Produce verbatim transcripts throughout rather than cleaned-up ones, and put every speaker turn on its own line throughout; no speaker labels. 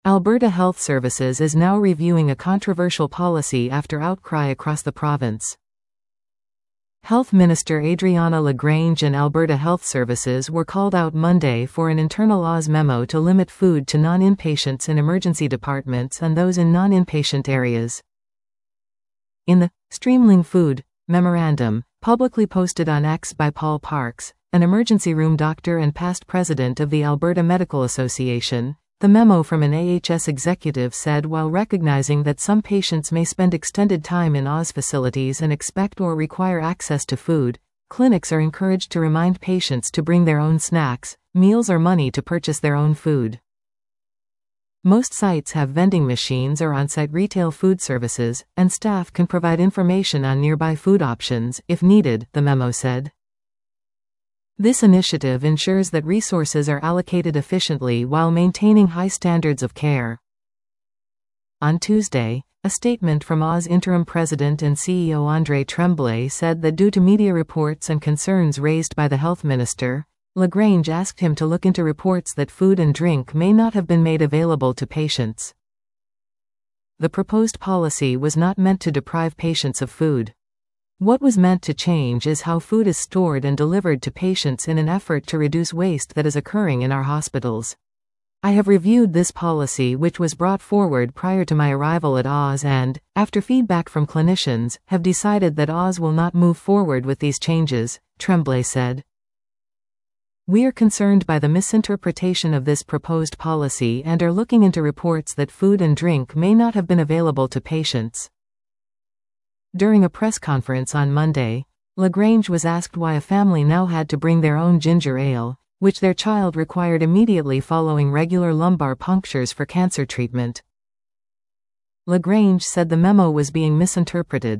Alberta Health Services is now reviewing a controversial policy after outcry across the province. Health Minister Adriana LaGrange and Alberta Health Services were called out Monday for an internal Oz memo to limit food to non-inpatients in emergency departments and those in non-inpatient areas. In the Streamling Food memorandum, publicly posted on X by Paul Parks, an emergency room doctor and past president of the Alberta Medical Association, the memo from an A H S executive said while recognizing that some patients may spend extended time in Oz facilities and expect or require access to food, clinics are encouraged to remind patients to bring their own snacks, meals or money to purchase their own food. Most sites have vending machines or on-site retail food services, and staff can provide information on nearby food options if needed, the memo said. This initiative ensures that resources are allocated efficiently while maintaining high standards of care. On Tuesday, a statement from Oz interim president and C E O Andre Tremblay said that due to media reports and concerns raised by the health minister, LaGrange asked him to look into reports that food and drink may not have been made available to patients. The proposed policy was not meant to deprive patients of food. What was meant to change is how food is stored and delivered to patients in an effort to reduce waste that is occurring in our hospitals. I have reviewed this policy, which was brought forward prior to my arrival at Oz, and, after feedback from clinicians, have decided that Oz will not move forward with these changes, Tremblay said. We are concerned by the misinterpretation of this proposed policy and are looking into reports that food and drink may not have been available to patients. During a press conference on Monday, LaGrange was asked why a family now had to bring their own ginger ale, which their child required immediately following regular lumbar punctures for cancer treatment. LaGrange said the memo was being misinterpreted.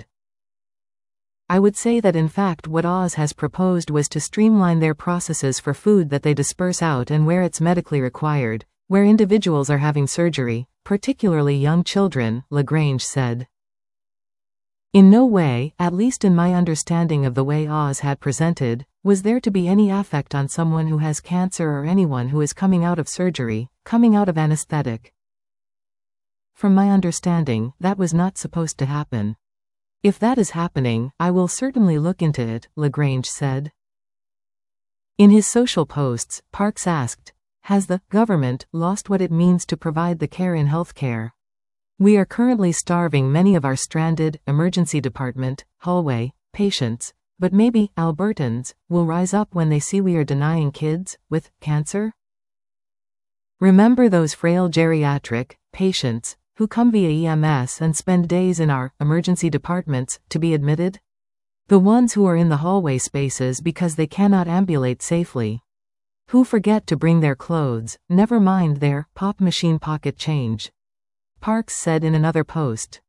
I would say that in fact what Oz has proposed was to streamline their processes for food that they disperse out and where it's medically required, where individuals are having surgery, particularly young children, LaGrange said. In no way, at least in my understanding of the way Oz had presented, was there to be any effect on someone who has cancer or anyone who is coming out of surgery, coming out of anesthetic. From my understanding, that was not supposed to happen. If that is happening, I will certainly look into it, LaGrange said. In his social posts, Parks asked, has the government lost what it means to provide the care in healthcare? We are currently starving many of our stranded, emergency department, hallway, patients, but maybe Albertans will rise up when they see we are denying kids with cancer? Remember those frail geriatric patients who come via E M S and spend days in our emergency departments to be admitted? The ones who are in the hallway spaces because they cannot ambulate safely. Who forget to bring their clothes, never mind their pop machine pocket change. Parks said in another post.